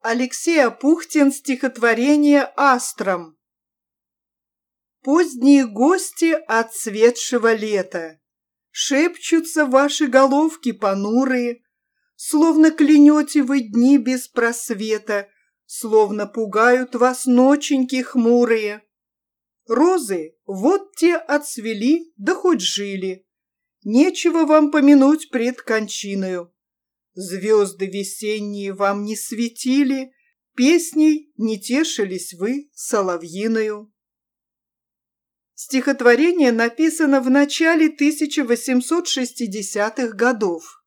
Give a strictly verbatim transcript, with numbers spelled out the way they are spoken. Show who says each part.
Speaker 1: Алексей Апухтин, стихотворение «Астром». Поздние гости отцветшего лета, шепчутся ваши головки понурые, словно клянете вы дни без просвета, словно пугают вас ноченьки хмурые. Розы вот те отцвели, да хоть жили, нечего вам помянуть пред кончиною. Звезды весенние вам не светили, песней не тешились вы соловьиною. Стихотворение написано в начале тысяча восемьсот шестидесятых годов.